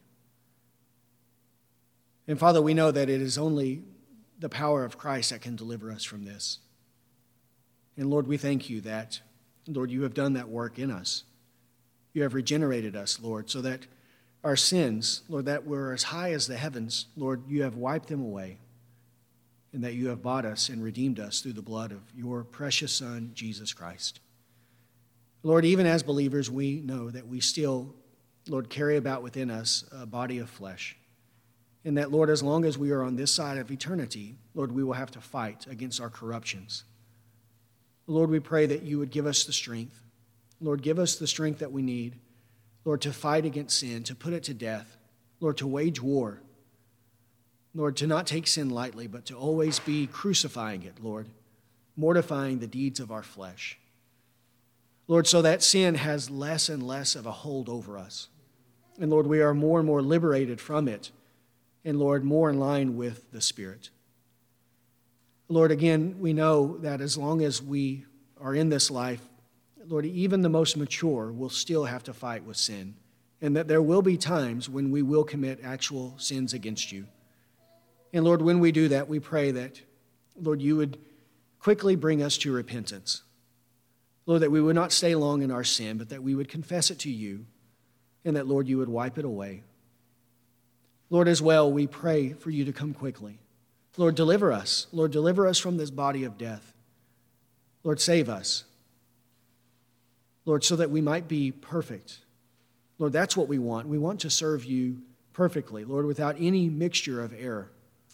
And Father, we know that it is only the power of Christ that can deliver us from this. And Lord, we thank you that, Lord, you have done that work in us. You have regenerated us, Lord, so that our sins, Lord, that were as high as the heavens, Lord, you have wiped them away, and that you have bought us and redeemed us through the blood of your precious Son, Jesus Christ. Lord, even as believers, we know that we still, Lord, carry about within us a body of flesh. And that, Lord, as long as we are on this side of eternity, Lord, we will have to fight against our corruptions. Lord, we pray that you would give us the strength. Lord, give us the strength that we need, Lord, to fight against sin, to put it to death, Lord, to wage war. Lord, to not take sin lightly, but to always be crucifying it, Lord, mortifying the deeds of our flesh. Lord, so that sin has less and less of a hold over us. And Lord, we are more and more liberated from it. And Lord, more in line with the Spirit. Lord, again, we know that as long as we are in this life, Lord, even the most mature will still have to fight with sin. And that there will be times when we will commit actual sins against you. And Lord, when we do that, we pray that, Lord, you would quickly bring us to repentance. Lord, that we would not stay long in our sin, but that we would confess it to you, and that, Lord, you would wipe it away. Lord, as well, we pray for you to come quickly. Lord, deliver us. Lord, deliver us from this body of death. Lord, save us. Lord, so that we might be perfect. Lord, that's what we want. We want to serve you perfectly, Lord, without any mixture of error.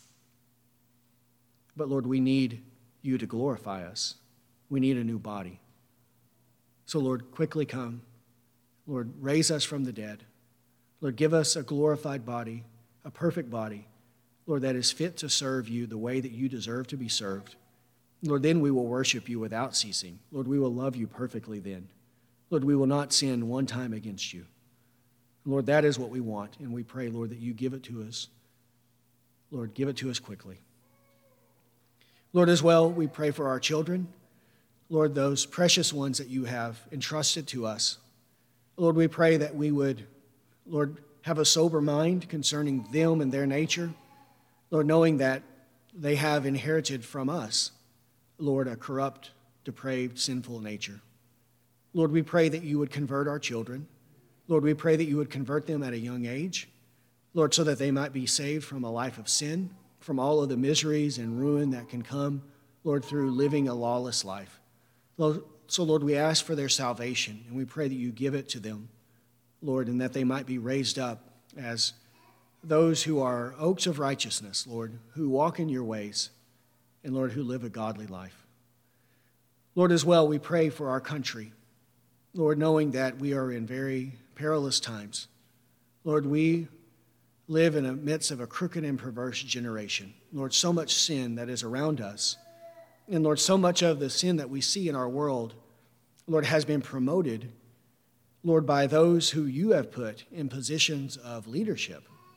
But Lord, we need you to glorify us. We need a new body. So Lord, quickly come. Lord, raise us from the dead. Lord, give us a glorified body, a perfect body, Lord, that is fit to serve you the way that you deserve to be served. Lord, then we will worship you without ceasing. Lord, we will love you perfectly then. Lord, we will not sin one time against you. Lord, that is what we want, and we pray, Lord, that you give it to us. Lord, give it to us quickly. Lord, as well, we pray for our children. Lord, those precious ones that you have entrusted to us. Lord, we pray that we would, Lord, have a sober mind concerning them and their nature. Lord, knowing that they have inherited from us, Lord, a corrupt, depraved, sinful nature. Lord, we pray that you would convert our children. Lord, we pray that you would convert them at a young age. Lord, so that they might be saved from a life of sin, from all of the miseries and ruin that can come, Lord, through living a lawless life. So, Lord, we ask for their salvation, and we pray that you give it to them, Lord, and that they might be raised up as those who are oaks of righteousness, Lord, who walk in your ways, and, Lord, who live a godly life. Lord, as well, we pray for our country. Lord, knowing that we are in very perilous times. Lord, we live in the midst of a crooked and perverse generation. Lord, so much sin that is around us. And Lord, so much of the sin that we see in our world, Lord, has been promoted, Lord, by those who you have put in positions of leadership.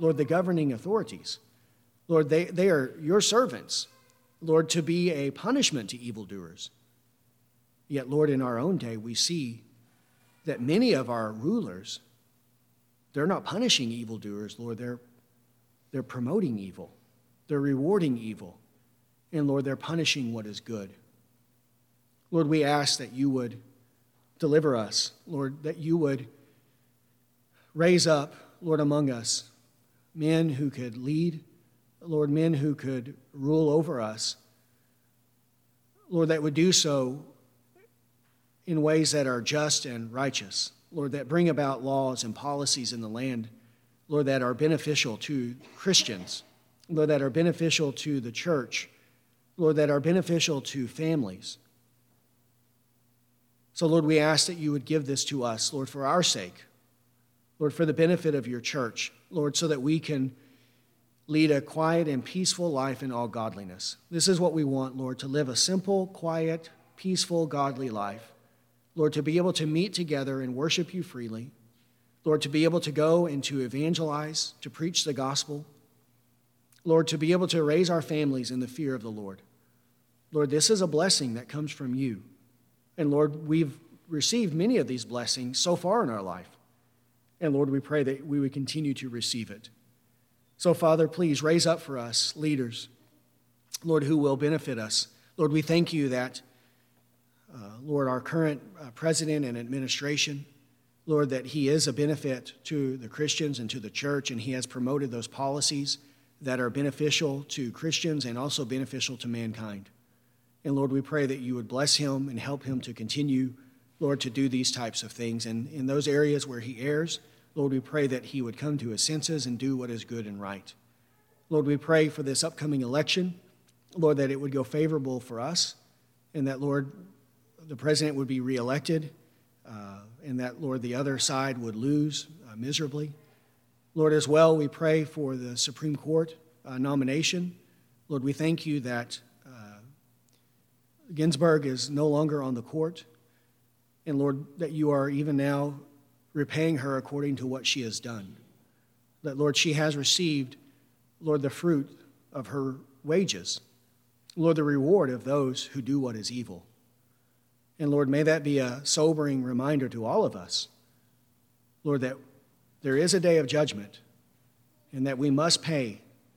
Lord, the governing authorities. Lord, they, they are your servants, Lord, to be a punishment to evildoers. Yet, Lord, in our own day, we see that many of our rulers, they're not punishing evildoers, Lord. They're, they're promoting evil. They're rewarding evil. And, Lord, they're punishing what is good. Lord, we ask that you would deliver us, Lord, that you would raise up, Lord, among us, men who could lead, Lord, men who could rule over us, Lord, that would do so in ways that are just and righteous, Lord, that bring about laws and policies in the land, Lord, that are beneficial to Christians, Lord, that are beneficial to the church, Lord, that are beneficial to families. So, Lord, we ask that you would give this to us, Lord, for our sake, Lord, for the benefit of your church, Lord, so that we can lead a quiet and peaceful life in all godliness. This is what we want, Lord, to live a simple, quiet, peaceful, godly life. Lord, to be able to meet together and worship you freely. Lord, to be able to go and to evangelize, to preach the gospel. Lord, to be able to raise our families in the fear of the Lord. Lord, this is a blessing that comes from you. And Lord, we've received many of these blessings so far in our life. And Lord, we pray that we would continue to receive it. So, Father, please raise up for us leaders, Lord, who will benefit us. Lord, we thank you that, uh, Lord, our current uh, president and administration, Lord, that he is a benefit to the Christians and to the church, and he has promoted those policies that are beneficial to Christians and also beneficial to mankind. And Lord, we pray that you would bless him and help him to continue, Lord, to do these types of things. And in those areas where he errs, Lord, we pray that he would come to his senses and do what is good and right. Lord, we pray for this upcoming election, Lord, that it would go favorable for us, and that, Lord, the president would be reelected, uh, and that, Lord, the other side would lose uh, miserably. Lord, as well, we pray for the Supreme Court uh, nomination. Lord, we thank you that uh, Ginsburg is no longer on the court, and Lord, that you are even now repaying her according to what she has done. That, Lord, she has received, Lord, the fruit of her wages. Lord, the reward of those who do what is evil. And Lord, may that be a sobering reminder to all of us, Lord, that there is a day of judgment and that we must pay,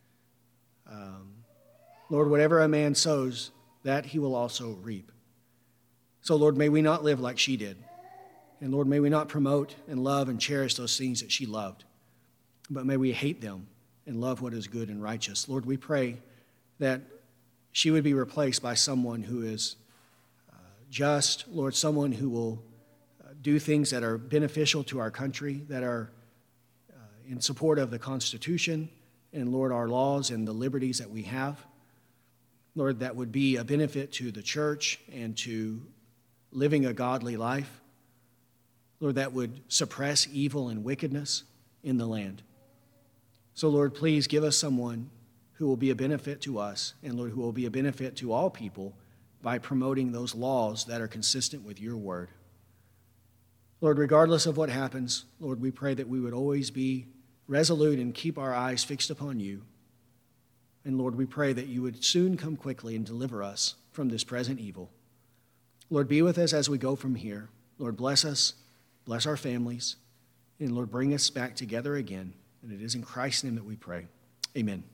um, Lord, whatever a man sows, that he will also reap. So, Lord, may we not live like she did. And Lord, may we not promote and love and cherish those things that she loved, but may we hate them and love what is good and righteous. Lord, we pray that she would be replaced by someone who is uh, just, Lord, someone who will uh, do things that are beneficial to our country, that are uh, in support of the Constitution and, Lord, our laws and the liberties that we have. Lord, that would be a benefit to the church and to living a godly life. Lord, that would suppress evil and wickedness in the land. So, Lord, please give us someone who will be a benefit to us, and, Lord, who will be a benefit to all people by promoting those laws that are consistent with your word. Lord, regardless of what happens, Lord, we pray that we would always be resolute and keep our eyes fixed upon you. And, Lord, we pray that you would soon come quickly and deliver us from this present evil. Lord, be with us as we go from here. Lord, bless us. Bless our families, and Lord, bring us back together again. And it is in Christ's name that we pray. Amen.